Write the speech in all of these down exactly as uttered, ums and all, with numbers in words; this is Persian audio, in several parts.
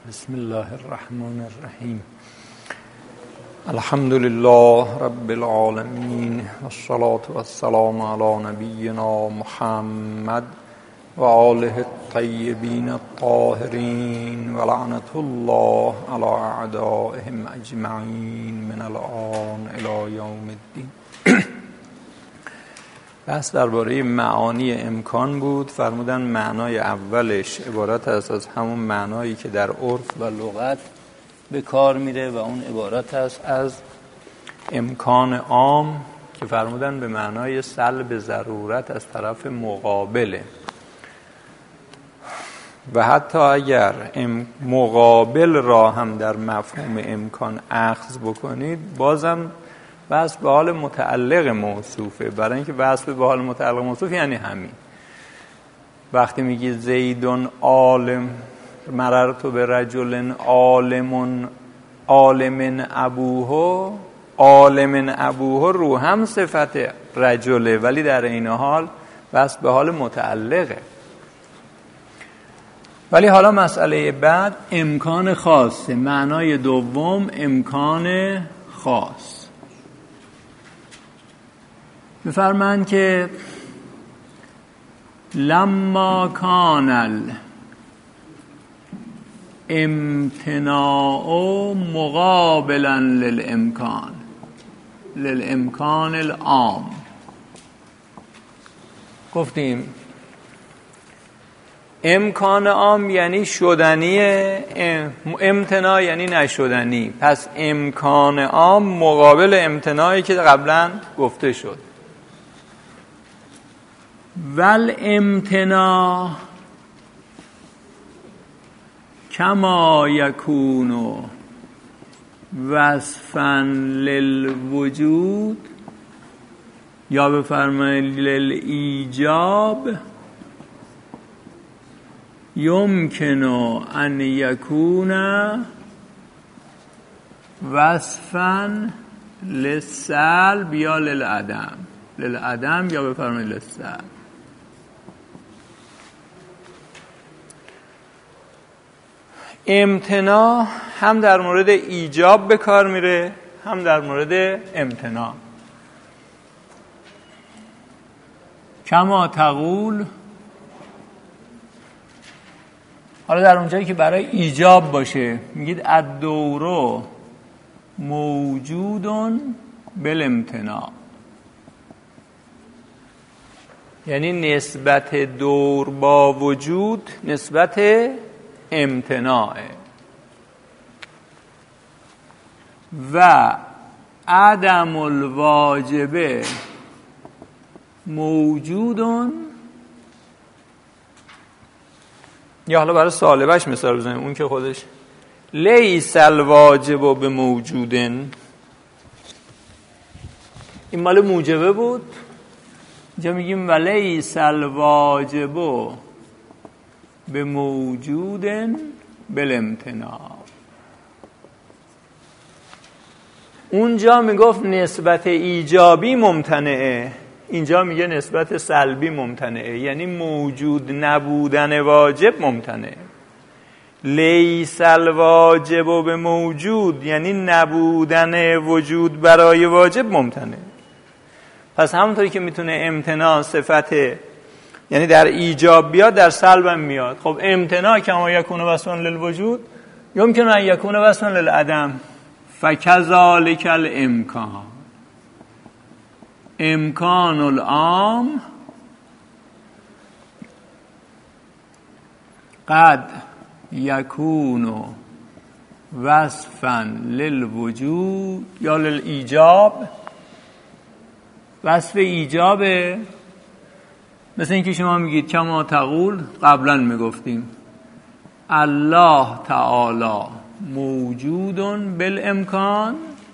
بسم الله الرحمن الرحیم. الحمد لله رب العالمین والصلاة والسلام علی نبینا محمد و آله الطیبین الطاهرین و لعنة الله علی اعدائهم اجمعین من الآن الی یوم الدین. بحث درباره معانی امکان بود. فرمودن معنای اولش عبارت است از همون معنایی که در عرف و لغت به کار میره و اون عبارت است از امکان عام که فرمودن به معنای سلب ضرورت از طرف مقابله و حتی اگر مقابل را هم در مفهوم امکان اخذ بکنید بازم وصف به حال متعلق موصوفه، برای اینکه وصف به حال متعلق موصوف یعنی همین. وقتی میگی زیدون عالم، مررت به رجل عالم عالم ابوه، عالم ابوه رو هم صفت رجله ولی در این حال وصف به حال متعلقه. ولی حالا مسئله بعد امکان خاصه، معنای دوم امکان خاص. بفرمایند که لما کان الامتناع مقابلا للامکان للامکان العام. گفتیم امکان عام یعنی شدنی، امتناع یعنی نشدنی. پس امکان عام مقابل امتناعی که قبلا گفته شد. ول امتناع کما یکون وصفا للوجود، یا بفرمایید للایجاب، یمکن ان یکون وصفا للسلب یا للعدم، للعدم یا بفرمایید للسلب. امتناع هم در مورد ایجاب به کار میره هم در مورد امتناع. کما تقول، حالا در اونجایی که برای ایجاب باشه میگید الدور موجود بالامتناع، یعنی نسبت دور با وجود نسبت امتناعه. و عدم الواجب موجود، یا حالا برای سالبش مثال بزنیم، اون که خودش لیس الواجب به موجودن، این مال موجبه بود. اینجا میگیم ولیس الواجب به موجودن بالامتناع. اونجا میگفت نسبت ایجابی ممتنعه، اینجا میگه نسبت سلبی ممتنعه، یعنی موجود نبودن واجب ممتنعه. لیس الواجب به موجود یعنی نبودن وجود برای واجب ممتنعه. پس همونطوری که میتونه امتناع صفت یعنی در ایجاب بیاد در سلب هم میاد. خب امتناع کما یکون وصفا للوجود یمکن ان یکون وصفا للعدم، فکذالک الامکان. امکان العام قد یکون وصفا للوجود یا للایجاب، وصف ایجابه. مثل اینکه شما میگید کما تقول، قبلا میگفتیم الله تعالی موجود بالامکان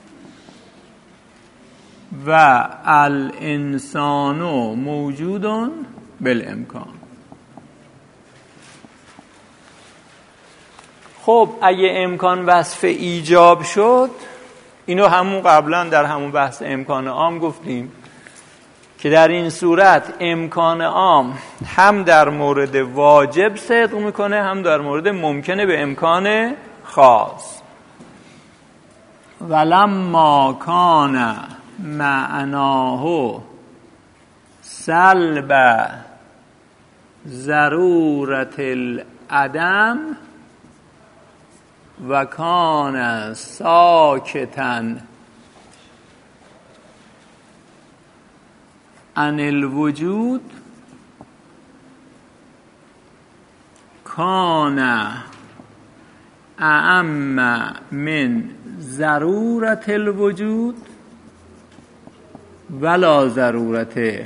و الانسان موجود بالامکان. خب اگه امکان وصف ایجاب شد، اینو همون قبلا در همون بحث امکان عام گفتیم که در این صورت امکان عام هم در مورد واجب صدق میکنه هم در مورد ممکنه به امکان خاص. ولما کان معناه سلب ضرورت العدم و کان ساکتا عن الوجود کان اعم من ضرورت الوجود ولا ضرورته.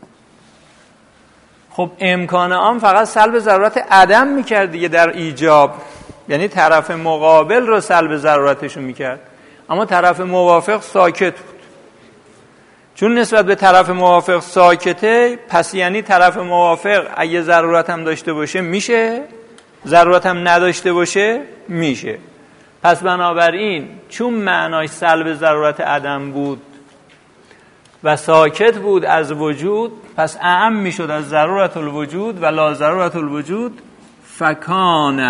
خب امکان عام فقط سلب ضرورت عدم میکرد دیگه در ایجاب، یعنی طرف مقابل رو سلب ضرورتشو میکرد، اما طرف موافق ساکت بود. چون نسبت به طرف موافق ساکته، پس یعنی طرف موافق اگه ضرورت هم داشته باشه میشه، ضرورت هم نداشته باشه میشه. پس بنابراین چون معناش سلب ضرورت عدم بود و ساکت بود از وجود، پس اعم میشد از ضرورت الوجود و لا ضرورت الوجود. فکان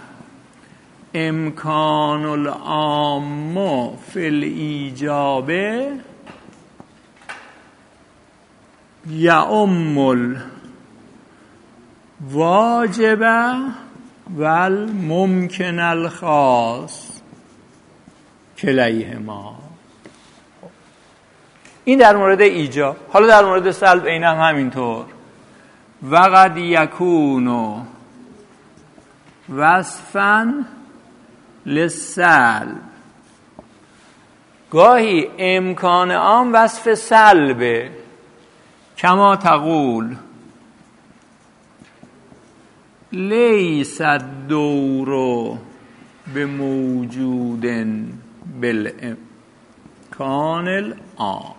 امکان العام فی الایجاب یعم الواجب والممکن الخاص کلیهما. این در مورد ایجاب. حالا در مورد سلب عیناً همینطور. وقد یکون وصفاً للسلب، گاهی امکان عام وصف سلبه، کما تقول لیس الدور بموجود بالامکان العام.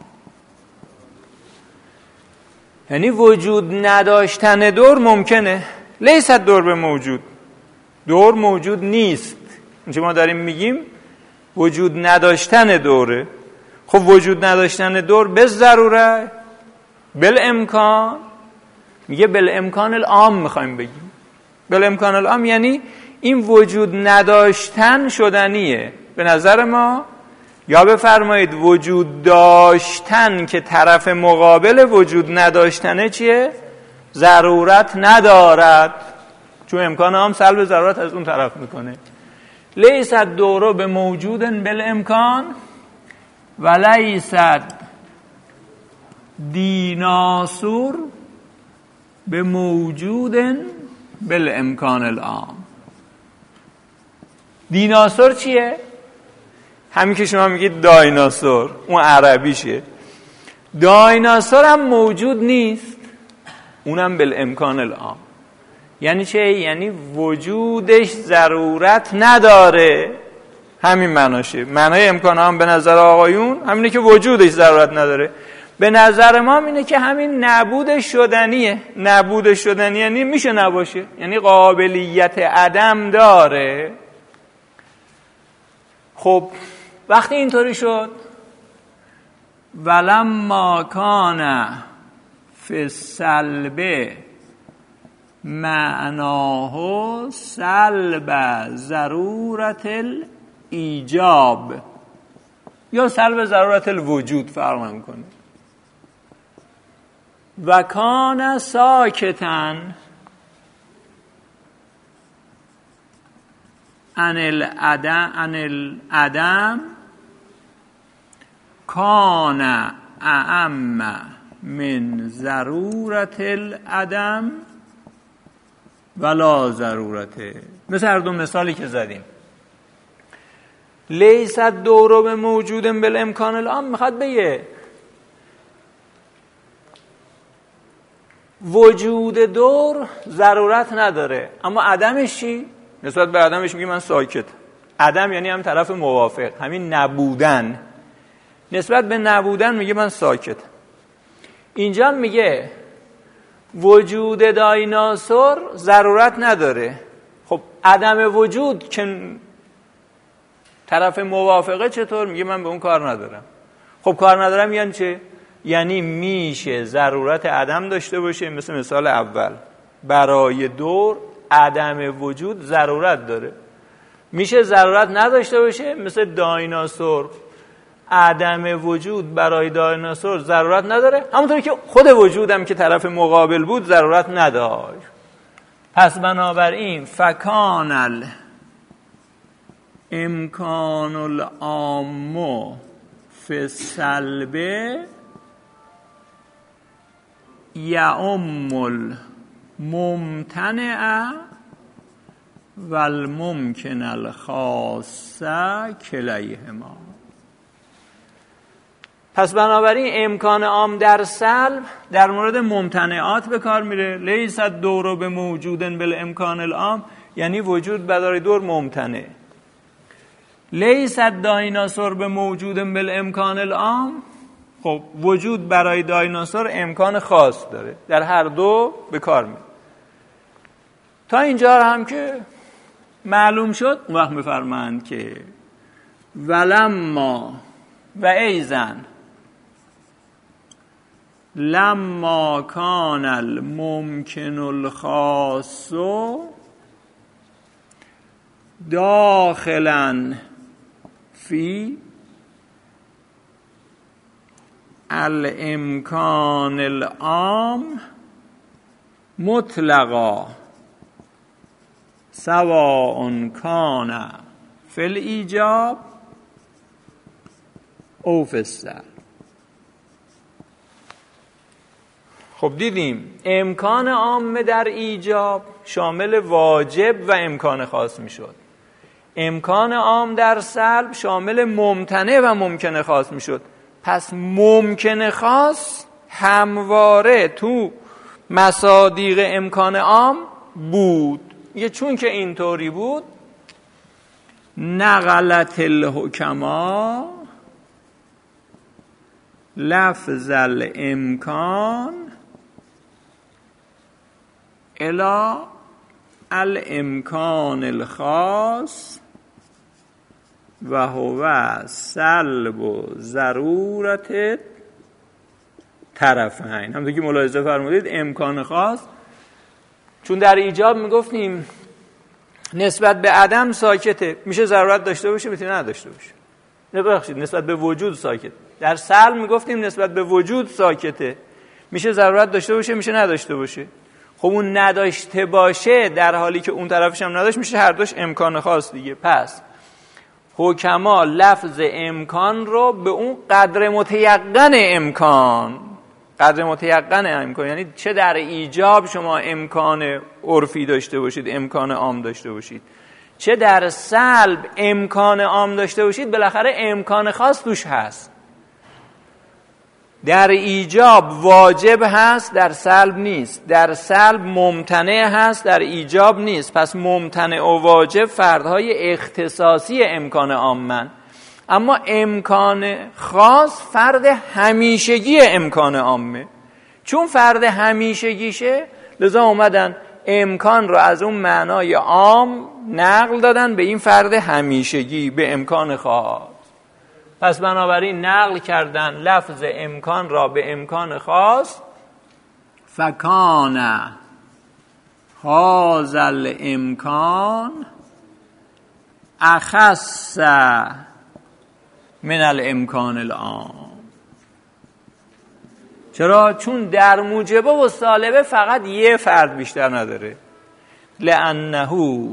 یعنی وجود نداشتن دور ممکنه. لیس الدور بموجود، دور موجود نیست. اینجا ما داریم میگیم وجود نداشتن دوره. خب وجود نداشتن دور به ضروره بالامکان، میگه بالامکان العام میخوایم بگیم. بالامکان العام یعنی این وجود نداشتن شدنیه به نظر ما، یا بفرمایید وجود داشتن که طرف مقابل وجود نداشتنه چیه؟ ضرورت ندارد، چون امکان عام سلب ضرورت از اون طرف میکنه. لیس الدور به موجود بالامکان و لیس دیناسور به موجود بالامکان العام. دیناسور چیه؟ همین که شما میگید دایناسور، اون عربیشه. دایناسور هم موجود نیست، اونم بالامکان العام. یعنی چه؟ یعنی وجودش ضرورت نداره. همین معناشه. معنای امکان عام به نظر آقایون همینه که وجودش ضرورت نداره. به نظر ما اینه که همین نبود شدنیه. نبود شدنی یعنی میشه نباشه، یعنی قابلیت عدم داره. خب وقتی اینطوری شد، ولما کان فی السلب معناه سلب ضرورت الایجاب یا سلب ضرورت الوجود فرق میکنه. و کان ساکتاً عن العدم عن العدم کان اعم من ضرورت العدم ولا ضرورته. مثل هر دو مثالی که زدیم. لیس الدور به موجود بالامکان العام میخواد بگه وجود دور ضرورت نداره، اما عدمش چی؟ نسبت به عدمش میگه من ساکت. عدم یعنی هم طرف موافق، همین نبودن. نسبت به نبودن میگه من ساکت. اینجا میگه وجود دایناسور ضرورت نداره. خب عدم وجود که طرف موافقه چطور؟ میگه من به اون کار ندارم. خب کار ندارم یعنی چه؟ یعنی میشه ضرورت عدم داشته باشه، مثل مثال اول برای دور عدم وجود ضرورت داره. میشه ضرورت نداشته باشه، مثل دایناسور عدم وجود برای دایناسور ضرورت نداره، همونطوری که خود وجودم که طرف مقابل بود ضرورت نداشت. پس بنابراین فکان الامکان العام فی السلب یعم الممتنع و الممکن الخاص کلیهما. پس بنابراین امکان عام در سلب در مورد ممتنعات به کار میره. لیس الدور بموجود بالامکان العام، یعنی وجود برای دور ممتنع. لیس الدایناسور بموجود بالامکان العام، خب وجود برای دایناسور امکان خاص داره، در هر دو به کار میره. تا اینجا هم که معلوم شد، اون وقت میفرمایند که ولما و ایزن لما کان الممکن الخاص داخلا فی الامکان العام مطلقا سواء کان فی الایجاب او فی السلب. خب دیدیم امکان عام در ایجاب شامل واجب و امکان خاص می شد. امکان عام در سلب شامل ممتنع و ممکن خاص می شد. پس ممکن خاص همواره تو مصادیق امکان عام بود. یه چون که اینطوری بود نقلت الحکما لفظ الامکان الی الامکان الخاص و هو سلب و ضرورت طرفین. هم دیگه ملاحظه فرمودید امکان خاص، چون در ایجاب میگفتیم نسبت به عدم ساکته، میشه ضرورت داشته باشه میتونه نداشته باشه. نه ببخشید نسبت به وجود ساکت. در سلب میگفتیم نسبت به وجود ساکته، میشه ضرورت داشته باشه میشه نداشته باشه. خب اون نداشته باشه در حالی که اون طرفش هم نداشت، میشه هر دوش امکان خاص دیگه. پس حکما لفظ امکان رو به اون قدر متیقن امکان، قدر متیقن امکان یعنی چه در ایجاب شما امکان عرفی داشته باشید، امکان عام داشته باشید، چه در سلب امکان عام داشته باشید، بالاخره امکان خاص توش هست. در ایجاب واجب هست، در سلب نیست. در سلب ممتنع هست، در ایجاب نیست. پس ممتنع و واجب فردهای اختصاصی امکان عامن، اما امکان خاص فرد همیشگی امکان عامه. چون فرد همیشگیشه لذا اومدن امکان رو از اون معنای عام نقل دادن به این فرد همیشگی، به امکان خاص. پس بنابراین نقل کردن لفظ امکان را به امکان خاص. فکان هذا الامکان اخص من الامکان العام. چرا؟ چون در موجبه و سالبه فقط یه فرد بیشتر نداره. لانه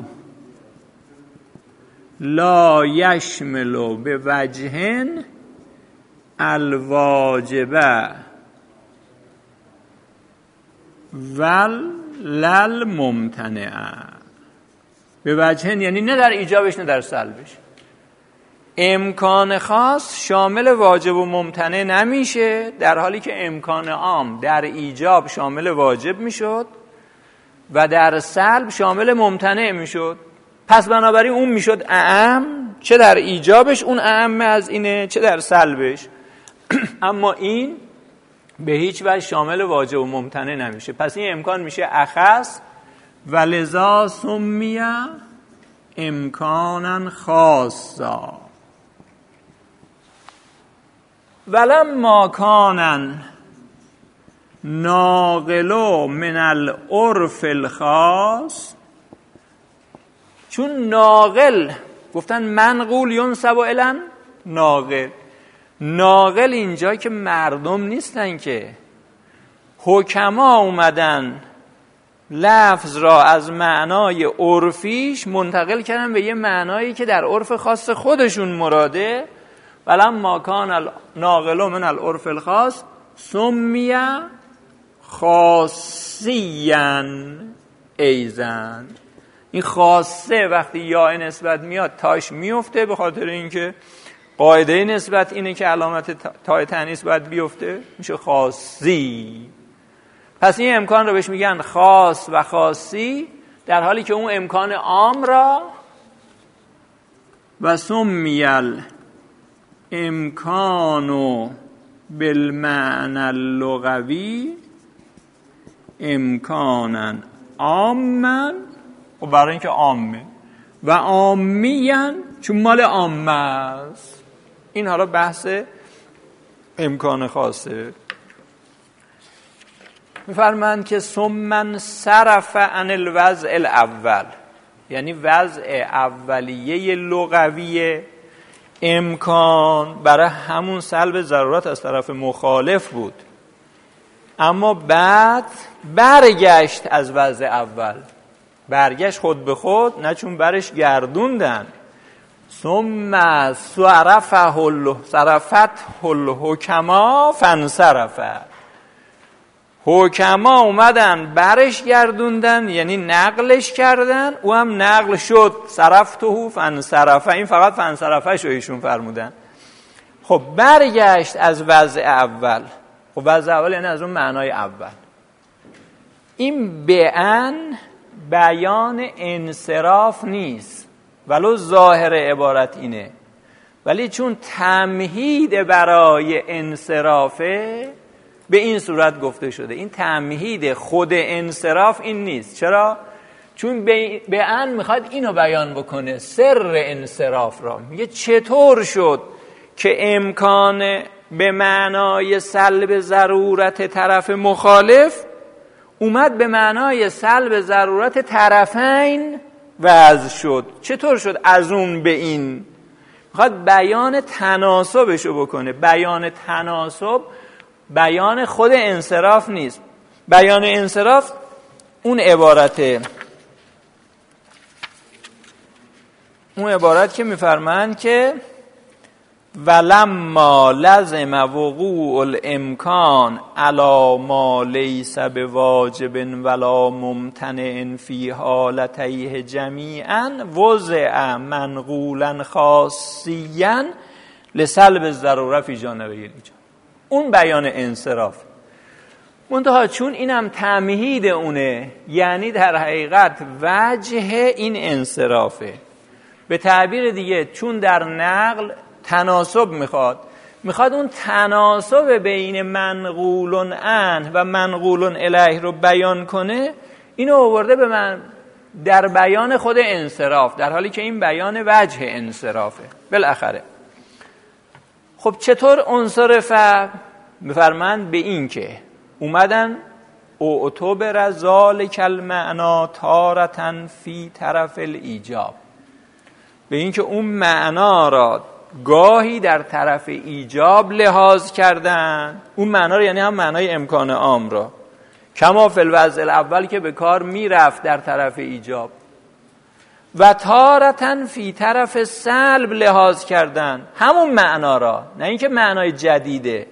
لا یشمل به وجه الواجبه ولل ممتنعه. به وجه یعنی نه در ایجابش نه در سلبش. امکان خاص شامل واجب و ممتنع نمیشه، در حالی که امکان عام در ایجاب شامل واجب میشد و در سلب شامل ممتنع میشد. پس بنابراین اون میشد اعم، چه در ایجابش اون اعم از اینه چه در سلبش. اما این به هیچ وجه شامل واجب و ممتنع نمیشه. پس این امکان میشه اخص و لذا سمیه امکانا خاصا. ولما کانن ناقلو من العرف الخاص، چون ناقل گفتن منقول ینسب الی ناقل، ناقل اینجا که مردم نیستن که حکما اومدن لفظ را از معنای عرفیش منتقل کردن به یه معنایی که در عرف خاص خودشون مراده. ولما کان ناقل من العرف الخاص سمی خاصیا ایزن. این خاصه وقتی یا نسبت میاد تاش میفته، به خاطر اینکه قاعده نسبت اینه که علامت تای تانیث باید بیفته، میشه خاصی. پس این امکان رو بهش میگن خاص و خاصی، در حالی که اون امکان عام را و سمیل امکانو بالمعنى اللغوی امکانا عاما، و برای اینکه عامه و عامیان چون مال عامه است. این حالا بحث امکان خاصه. میفرمایند که ثم صرف عن الوضع الاول، یعنی وضع اولیه لغوی امکان برای همون سلب ضرورت از طرف مخالف بود، اما بعد برگشت از وضع اول، برگشت خود به خود، نه چون برش گردوندن. ثم صرفه ال صرفته الحکما فانصرفه، حکما اومدن برش گردوندن، یعنی نقلش کردن، او هم نقل شد. صرفته فانصرفه، این فقط فانصرفه شو ایشون فرمودن. خب برگشت از وضع اول. خب وضع اول یعنی از اون معنای اول. این بیان بیان انصراف نیست، ولو ظاهر عبارت اینه، ولی چون تمهید برای انصرافه به این صورت گفته شده. این تمهید خود انصراف این نیست. چرا؟ چون بیان میخواد اینو بیان بکنه، سر انصراف را. میگه چطور شد که امکان به معنای سلب ضرورت طرف مخالف اومد به معنای سلب ضرورت طرفین وضع شد. چطور شد از اون به این؟ میخواد بیان تناسبشو بکنه. بیان تناسب بیان خود انصراف نیست. بیان انصراف اون عبارته، اون عبارت که میفرمایند که ولما لزم وقوع الامکان علی ما لیس بواجب ولا ممتنع فی حالتیه جمیعا وضع منقولا خاصیا لسلب الضروره فی جانبه الایجاب. اون بیان انصراف. منتها چون اینم تمهید اونه، یعنی در حقیقت وجه این انصرافه. به تعبیر دیگه چون در نقل تناسب میخواد، میخواد اون تناسب بین منقول عنه و منقول الیه رو بیان کنه، اینو آورده به من در بیان خود انصراف، در حالی که این بیان وجه انصرافه بالاخره. خب چطور انصرفه؟ میفرمند به این که اومدن اعتبر ذالک المعنا تارةً فی طرف الایجاب، به این که اون معنا را گاهی در طرف ایجاب لحاظ کردن. اون معنا رو یعنی هم معنای امکان عام را، کما فی الوضع الاول که به کار میرفت در طرف ایجاب، و تارةً فی طرف سلب لحاظ کردن همون معنا را، نه اینکه معنای جدیده.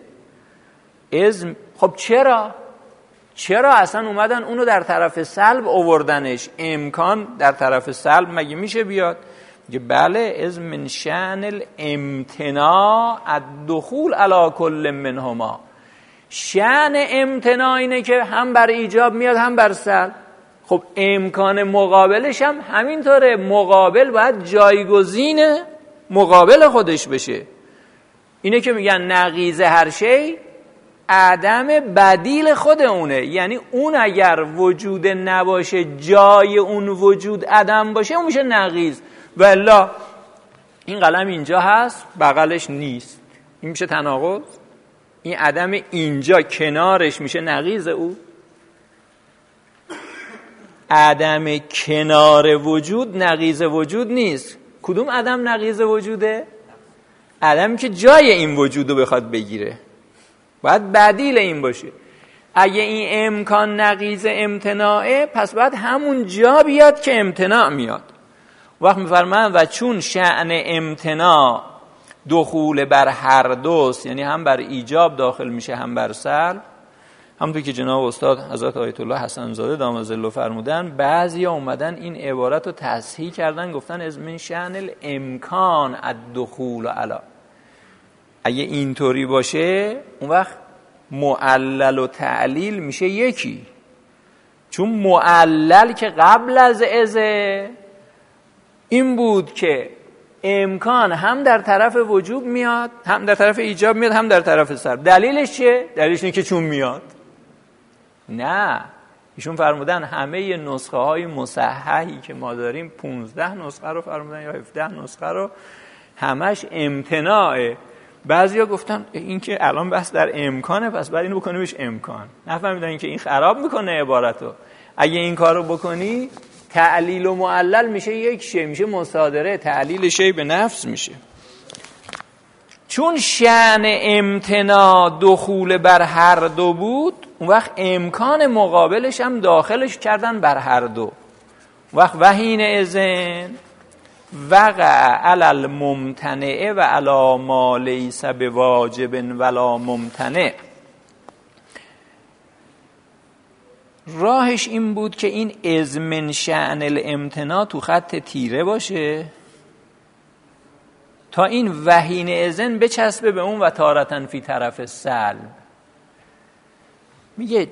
از خب چرا؟ چرا اصلا اومدن اونو در طرف سلب آوردنش؟ امکان در طرف سلب مگه میشه بیاد؟ میگه بله، از من شأن الامتناع الدخول علی کل منهما. شأن امتناع اینه که هم بر ایجاب میاد هم بر سلب. خب امکان مقابلش هم همینطوره، مقابل باید جایگزین مقابل خودش بشه. اینه که میگن نقیض هر شی عدم بدیل خود اونه، یعنی اون اگر وجود نباشه جای اون وجود عدم باشه اون میشه نقیض. والا این قلم اینجا هست بغلش نیست، این میشه تناقض؟ این عدم اینجا کنارش میشه نقیض او؟ عدم کنار وجود نقیض وجود نیست. کدوم عدم نقیض وجوده؟ عدمی که جای این وجود رو بخواد بگیره. باید بدیل این باشه. اگه این امکان نقیض امتناعه، پس باید همون جا بیاد که امتناع میاد. وقت میفرمایند و چون شأن امتناع دخول بر هر دوست، یعنی هم بر ایجاب داخل میشه هم بر سلب، همونطور که جناب استاد حضرت آیت الله حسن زاده دام ظله فرمودن، بعضیا اومدن این عبارت رو تصحیح کردن، گفتن از من شأن الامکان الدخول علی. اگه اینطوری باشه اون وقت معلل و تعلیل میشه یکی، چون معلل که قبل از ازه این بود که امکان هم در طرف وجوب میاد، هم در طرف ایجاب میاد، هم در طرف سلب. دلیلش چیه؟ دلیلش اینه که چون میاد. نه، ایشون فرمودن همه نسخه های مصححی که ما داریم، پونزده نسخه رو فرمودن یا هفده نسخه رو، همش امتناعه. بعضیا گفتن این که الان بس در امکانه، پس بعد اینو بکنیمش امکان. نفهمیدن این که این خراب میکنه عبارتو. اگه این کارو بکنی تعلیل و معلل میشه یک شی، میشه مصادره، تعلیل شی به نفس میشه. چون شأن امتناع دخول بر هر دو بود، اون وقت امکان مقابلش هم داخلش کردن بر هر دو. اون وقت وحین اذن وقع علی الممتنع و علی ما لیس بواجب ولا ممتنع. راهش این بود که این از من شأن الامتناع تو خط تیره باشه تا این وحین اذن بچسبه به اون و تارتن فی طرف سلب. میگه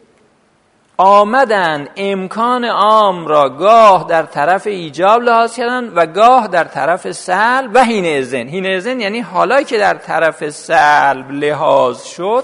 آمدن امکان عام را گاه در طرف ایجاب لحاظ کردن و گاه در طرف سلب. و حین اذن، حین اذن یعنی حالا که در طرف سلب لحاظ شد،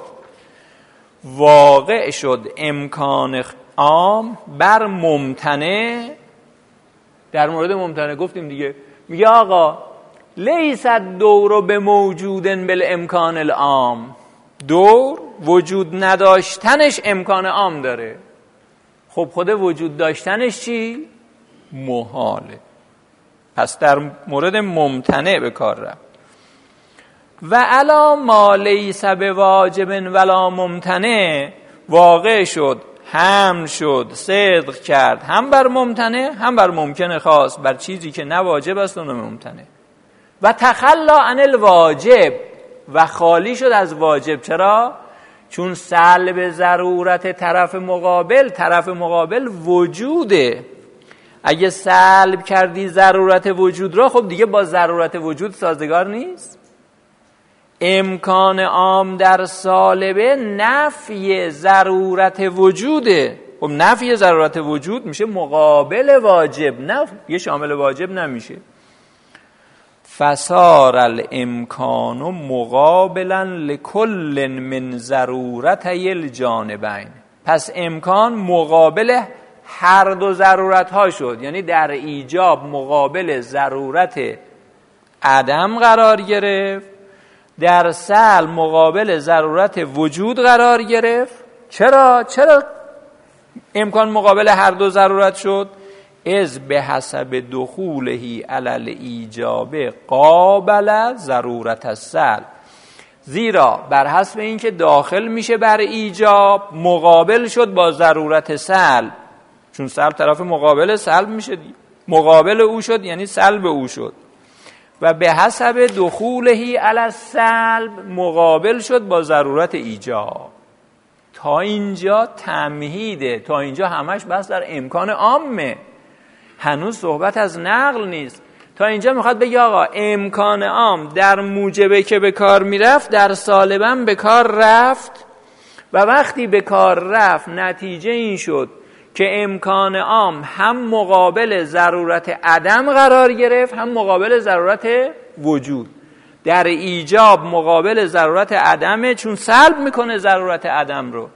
واقع شد امکان عام بر ممتنع. در مورد ممتنع گفتیم دیگه، میگه آقا لیس الدور به موجودن بالامکان العام، دور وجود نداشتنش امکان عام داره. خب خود وجود داشتنش چی؟ محاله. پس در مورد ممتنع به کار رفت. و علا ما لیس بواجب ولا ممتنع، واقع شد، حمل شد، صدق کرد، هم بر ممتنع هم بر ممکن خاص، بر چیزی که نه واجب است و نه ممتنع. و تخلا عن الواجب، و خالی شد از واجب. چرا؟ چون سلب ضرورت طرف مقابل، طرف مقابل وجوده. اگه سلب کردی ضرورت وجود را، خب دیگه با ضرورت وجود سازگار نیست. امکان عام در سالبه نفی ضرورت وجوده. خب نفی ضرورت وجود میشه مقابل واجب، نه یه شامل واجب نمیشه. فصار الامکان مقابلا لکل من ضرورتي الجانبین. پس امکان مقابل هر دو ضرورت ها شد، یعنی در ایجاب مقابل ضرورت عدم قرار گرفت، در سلب مقابل ضرورت وجود قرار گرفت. چرا؟ چرا امکان مقابل هر دو ضرورت شد؟ از به حسب دخولهی علی الایجاب قابل ضرورت السلب، زیرا بر حسب اینکه داخل میشه بر ایجاب مقابل شد با ضرورت سلب. چون سلب طرف مقابل سلب میشه، مقابل او شد یعنی سلب او شد. و به حسب دخولهی علی السلب مقابل شد با ضرورت ایجاب. تا اینجا تمهیده، تا اینجا همش بس در امکان عامه، هنوز صحبت از نقل نیست. تا اینجا میخواد بگه آقا امکان عام در موجبه که به کار میرفت، در سالبم به کار رفت، و وقتی به کار رفت نتیجه این شد که امکان عام هم مقابل ضرورت عدم قرار گرفت هم مقابل ضرورت وجود. در ایجاب مقابل ضرورت عدمه، چون سلب میکنه ضرورت عدم رو،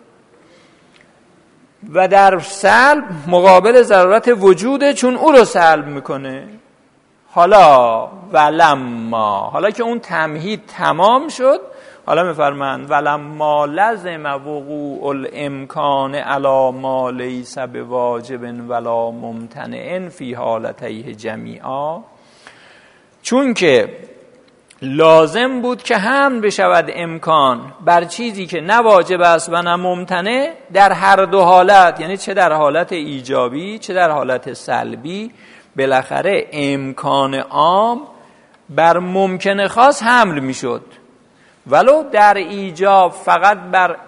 و در سلب مقابل ضرورت وجوده، چون او رو سلب میکنه. حالا ولما، حالا که اون تمهید تمام شد، حالا میفرمند ولما لزم وقوع الامکان علی ما لیس بواجب ولا ممتنع فی حالتیه جمیعا، چون که لازم بود که حمل بشود امکان بر چیزی که نه واجب است و نه ممتنع در هر دو حالت، یعنی چه در حالت ایجابی چه در حالت سلبی، بالاخره امکان عام بر ممکن خاص حمل میشد، ولو در ایجاب فقط بر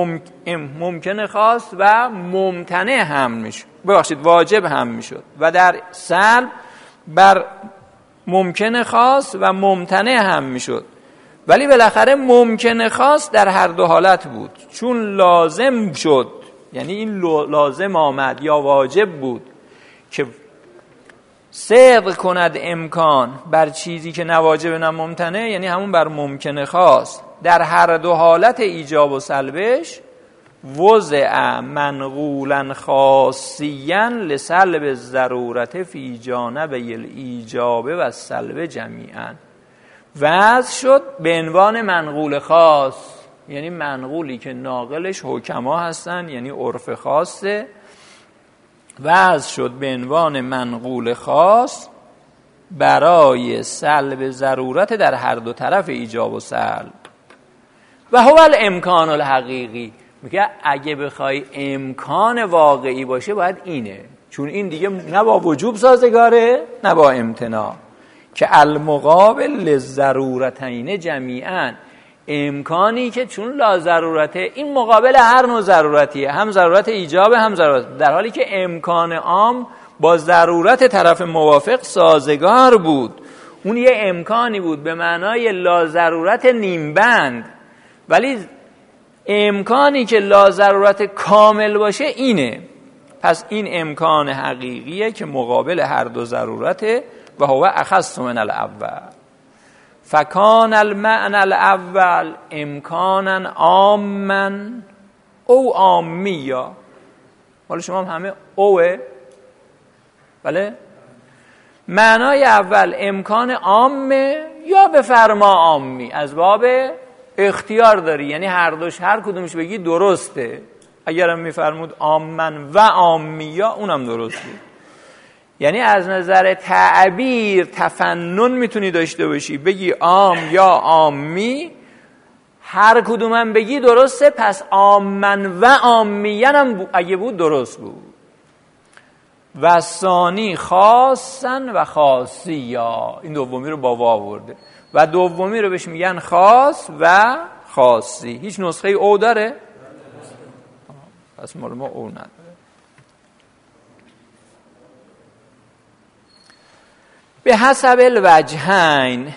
ممکن خاص و ممتنع حمل میشد، ببخشید واجب حمل میشد، و در سلب بر ممکن خاص و ممتنع هم میشد، ولی بالاخره ممکن خاص در هر دو حالت بود، چون لازم شد، یعنی این لازم آمد یا واجب بود که صدق کند امکان بر چیزی که نه واجب نه ممتنع، یعنی همون بر ممکن خاص در هر دو حالت ایجاب و سلبش، وضع منقولا خاصیا لسلب الضرورت فی جانب الایجاب و سلب جمیعا، وضع شد به عنوان منقول خاص، یعنی منقولی که ناقلش حکما هستن، یعنی عرف خاصه، وضع شد به عنوان منقول خاص برای سلب ضرورت در هر دو طرف ایجاب و سلب. و هو الامکان الحقیقی، میگه اگه بخوای امکان واقعی باشه باید اینه، چون این دیگه نه با وجوب سازگاره نه با امتناع، که المقابل للضرورتین جمیعا، امکانی که چون لا ضرورته این مقابل هر نوع ضرورتیه، هم ضرورت ایجاب هم ضرورت، در حالی که امکان عام با ضرورت طرف موافق سازگار بود، اون یه امکانی بود به معنای لا ضرورت نیمبند، ولی امکانی که لا ضرورت کامل باشه اینه. پس این امکان حقیقیه که مقابل هر دو ضرورته، و هو اخص من الاول. فکان المعنى الاول امکانا عاما او عامیا، حالا شما هم همه اوه، بله، معنای اول امکان عامه یا به فرما عامی، از باب اختیار داری، یعنی هر دوش هر کدومش بگی درسته، اگرم میفرمود عامن و عامیا اونم درست بود، یعنی از نظر تعبیر تفنن میتونی داشته باشی، بگی عام یا عامی، هر کدومم بگی درسته، پس عامن و عامیان هم اگه بود درست بود. و ثانی خاصا و خاصیا، این دومی رو با وا آورده، و دومی رو بهش میگن خاص و خاصی. هیچ نسخه او داره؟ پس مال ما او نداره. به حسب الوجهین،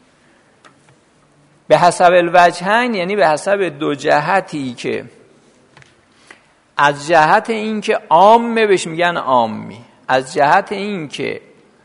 به حسب الوجهین یعنی به حسب دو جهتی، که از جهت این که عامه بهش میگن عامی، از جهت این که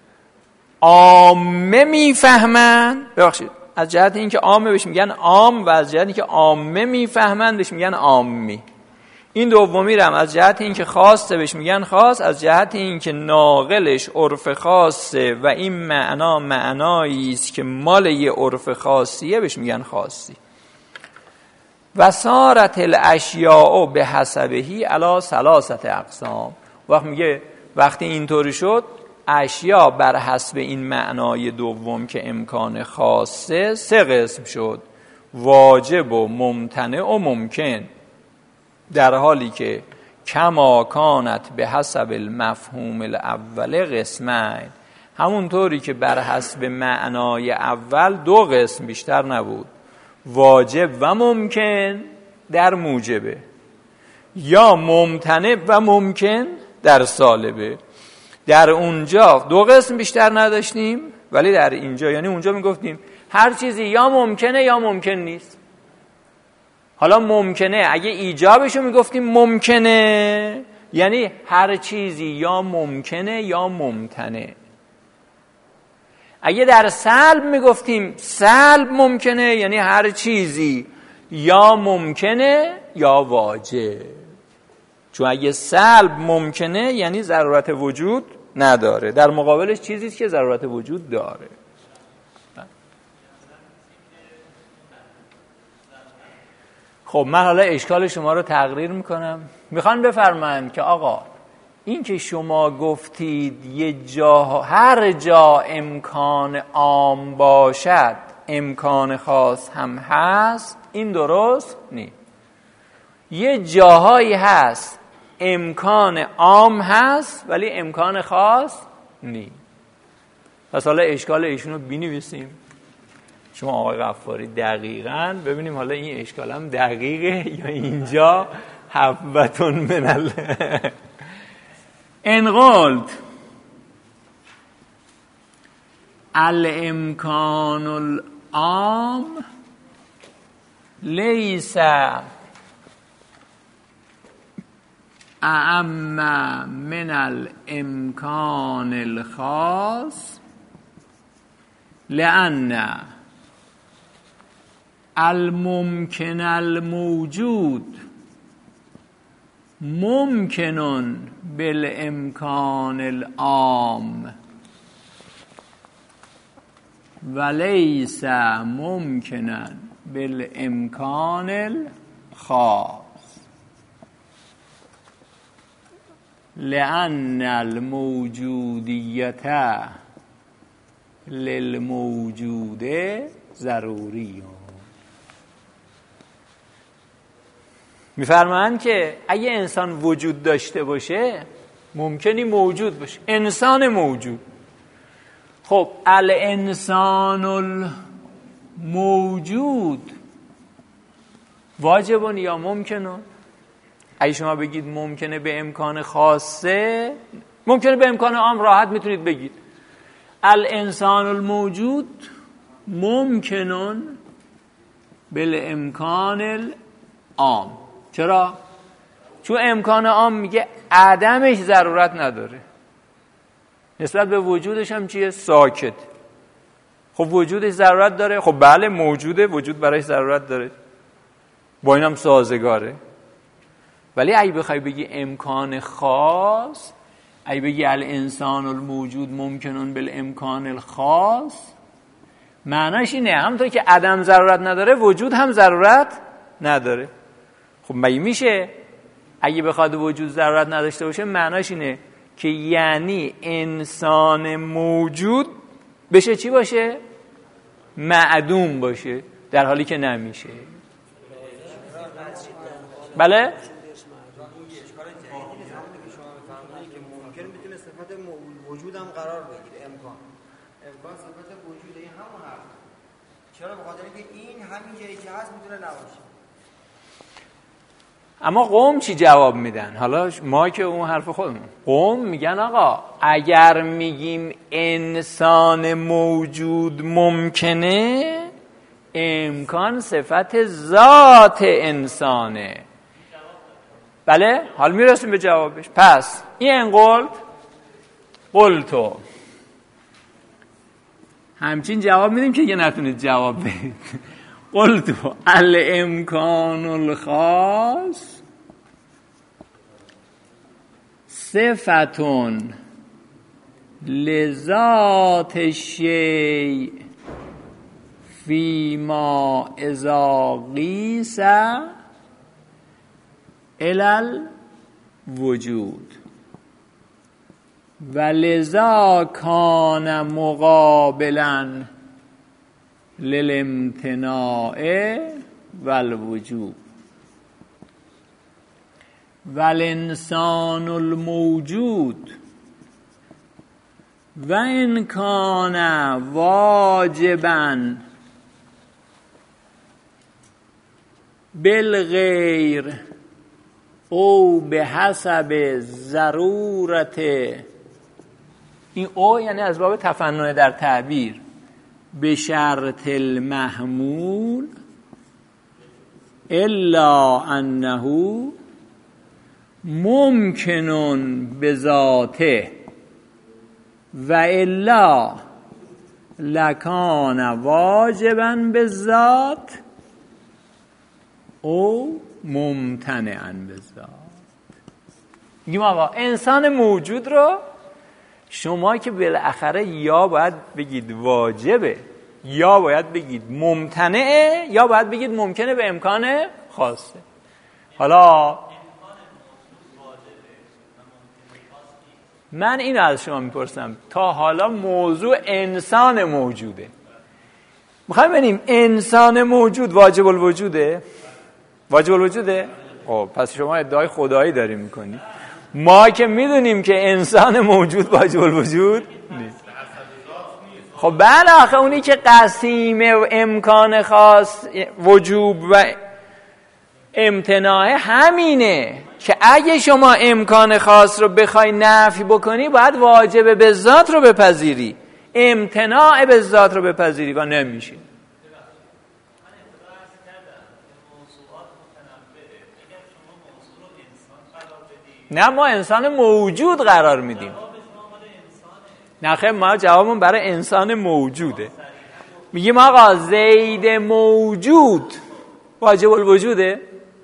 عامه میفهمن، ببخشید از جهت این که عامه بهش میگن عام، و از جهت این که عامه میفهمن بهش میگن عامی. این دومی رو هم از جهت این که خاصه بهش میگن خاص، از جهت این که ناقلش عرف خاصه و این معنا معنایی است که مال یه عرف خاصیه بهش میگن خاصی. و صارت الاشیاء به حسبهی علی ثلاثه اقسام، وقت میگه وقتی اینطوری شد اشیا بر حسب این معنای دوم که امکان خاصه سه قسم شد، واجب و ممتنع و ممکن، در حالی که کما کانت به حسب المفهوم الاول قسمین، همونطوری که بر حسب معنای اول دو قسم بیشتر نبود، واجب و ممکن در موجبه، یا ممتنع و ممکن در سالبه. در اونجا دو قسم بیشتر نداشتیم، ولی در اینجا، یعنی اونجا میگفتیم هر چیزی یا ممکنه یا ممکن نیست. حالا ممکنه اگه ایجابشو میگفتیم ممکنه، یعنی هر چیزی یا ممکنه یا ممتنع. اگه در سلب میگفتیم سلب ممکنه، یعنی هر چیزی یا ممکنه یا واجب. چون اگه سلب ممکنه یعنی ضرورت وجود نداره، در مقابلش چیزی است که ضرورت وجود داره. خب من حالا اشکال شما رو تقریر میکنم. میخوان بفرمایند که آقا این که شما گفتید یه جا، هر جا امکان عام باشد امکان خاص هم هست، این درست نیست. یه جاهایی هست امکان عام هست ولی امکان خاص نیست. پس حالا اشکال ایشون رو بنویسیم. شما آقای غفاری دقیقاً ببینیم حالا این اشکال هم دقیقه یا اینجا حبتون من ال انقلت الامکان العام لیس اعم من الامکان الخاص لأن الممکن الموجود ممکن بالامکان العام ولیس ممکنا بالامکان الخاص لأن الموجودیت للموجود ضروری. میفرمایند که اگه انسان وجود داشته باشه ممکنی موجود باشه، انسان موجود. خب الانسان الموجود واجبون یا ممکنون؟ اگه شما بگید ممکنه به امکان خاصه، ممکنه به امکان عام راحت میتونید بگید الانسان الموجود ممکنون بالامکان العام. چرا؟ چون امکان عام میگه عدمش ضرورت نداره، نسبت به وجودش هم چیه؟ ساکت. خب وجودش ضرورت داره؟ خب بله موجوده، وجود برایش ضرورت داره، با اینم سازگاره. ولی اگه بخوای بگی امکان خاص، اگه بگی الانسان الموجود ممکنون بالامکان الخاص، معناش اینه همونطور که عدم ضرورت نداره وجود هم ضرورت نداره. خب مگه میشه اگه بخواد وجود ضرورت نداشته باشه؟ معناش اینه که یعنی انسان موجود بشه چی باشه؟ معدوم باشه، در حالی که نمیشه. بله؟ وجود هم قرار بگیره. امکان امکان صفت وجود، این همون حرف. چرا؟ به خاطر اینکه این همین جایی که هست میتونه نباشه. اما قوم چی جواب میدن؟ حالا ما که اون حرف خودمون، قوم میگن آقا اگر میگیم انسان موجود ممکنه، امکان صفت ذات انسانه. بله؟ حال میرسیم به جوابش. پس این انقلت قلتو همچین جواب میدیم که یه نتونید جواب بدید. قلتو الامکان الخاص صفتون لذات الشیء فیما اذا قیس الی الوجود ولذا کان مقابلا للامتناع والوجود والانسان الموجود و ان کان واجبا بالغیر او به حسب ضرورت، این او یعنی از باب تفنن در تعبیر، به شرط المحمول الا انه ممکنون بذاته و الا لکان واجبا بالذات او ممتنعا بالذات. میگیم آقا انسان موجود رو شما که بالاخره یا باید بگید واجبه، یا باید بگید ممتنعه، یا باید بگید ممکنه به امکان خاصه. حالا من این از شما میپرسم، تا حالا موضوع انسان موجوده، میخوایم ببینیم انسان موجود واجب الوجوده؟ واجب الوجوده؟ خب پس شما ادعای خدایی داریم میکنی. ما که میدونیم که انسان موجود واجب الوجود نیست. خب بله آخه اونی که قسیم امکان خاص وجوب و امتناع همینه که اگه شما امکان خاص رو بخوای نفی بکنی باید واجب به ذات رو بپذیری، امتناع به ذات رو بپذیری و نمیشه. نه ما انسان موجود قرار میدیم. نه خیلی ما جوابمون برای انسان موجوده. میگیم آقا زید موجود واجب الوجوده؟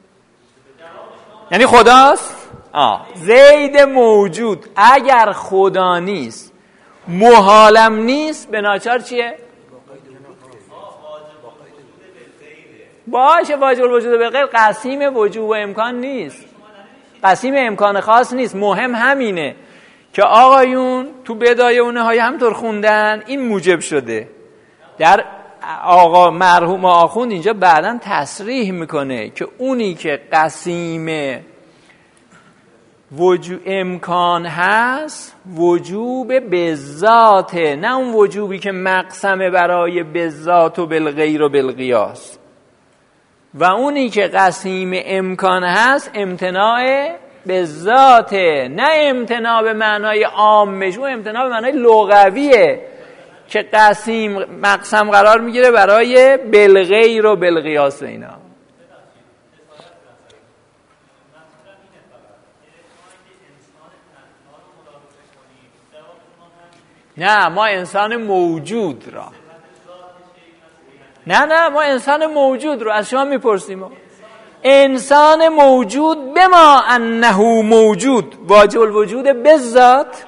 یعنی خداست؟ آه زید موجود اگر خدا نیست محالم نیست به ناچار چیه؟ باشه واجب الوجود به غیر قسیم وجوب و امکان نیست، قسیم امکان خاص نیست. مهم همینه که آقایون تو بدایه و نهایه همطور خوندن این موجب شده. در آقا مرحوم آخوند اینجا بعداً تصریح میکنه که اونی که قسیم وجوب امکان هست وجوب به ذاته، نه اون وجوبی که مقسمه برای به ذات و بالغیر و بالقیاس. و اونی که قسیم امکان هست امتناع به ذاته، نه امتناع به معنای عامش، اون امتناع به معنای لغویه که قسیم مقسم قرار میگیره برای بالغیر و بالقیاس. اینا نه ما انسان موجود را نه نه ما انسان موجود رو از شما میپرسیم. انسان موجود بما انه موجود واجب الوجود به ذات.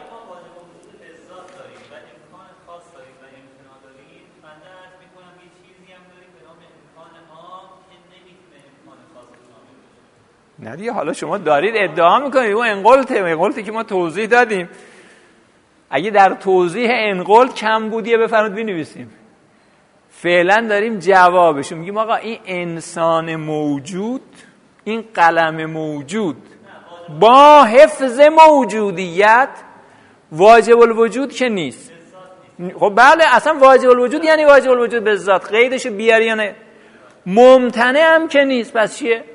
نه دیگه حالا شما دارید ادعا میکنید اون انقلته، انقلتی که ما توضیح دادیم. اگه در توضیح انقلت کم بودیه بفرمایید بنویسیم. فعلا داریم جوابشو میگیم. آقا این انسان موجود، این قلم موجود با حفظ موجودیت واجب الوجود که نیست. خب بله اصلا واجب الوجود یعنی واجب الوجود به ذات، قیدشو بیاری یا نه. ممتنع هم که نیست، پس چیه؟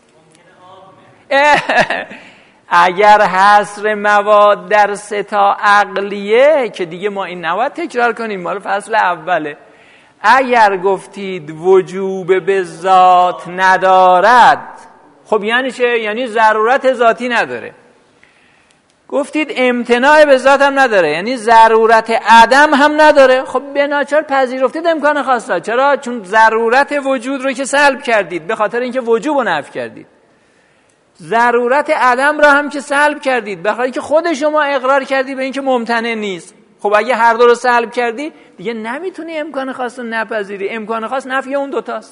اگر حصر مواد در سه تا عقلیه که دیگه ما این نباید تکرار کنیم، مال فصل اوله. اگر گفتید وجوب به ذات ندارد، خب یعنی چه؟ یعنی ضرورت ذاتی نداره. گفتید امتناع به ذات هم نداره، یعنی ضرورت عدم هم نداره. خب به ناچار پذیرفتید امکان خاصه. چرا؟ چون ضرورت وجود رو که سلب کردید به خاطر اینکه وجوب رو نفی کردید، ضرورت عدم را هم که سلب کردید به خاطر اینکه خود شما اقرار کردی به اینکه ممتنع نیست. خب اگه هر دو رو سلب کردی دیگه نمیتونی امکان خاص رو نپذیری. امکان خاص نفی اون دوتاست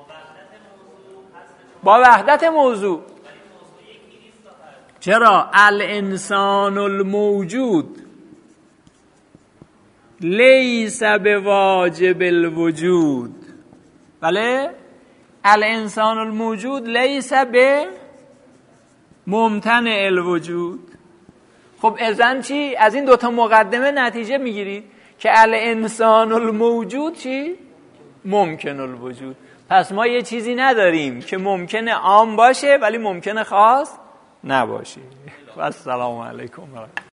با وحدت موضوع. چرا؟ الانسان الموجود لیس بواجب الوجود. بله الانسان الموجود لیس به ممتنع الوجود. خب اذن چی؟ از این دوتا مقدمه نتیجه میگیرید که الانسان الموجود چی؟ ممکن الوجود. پس ما یه چیزی نداریم که ممکنه عام باشه ولی ممکنه خاص نباشه. و السلام علیکم.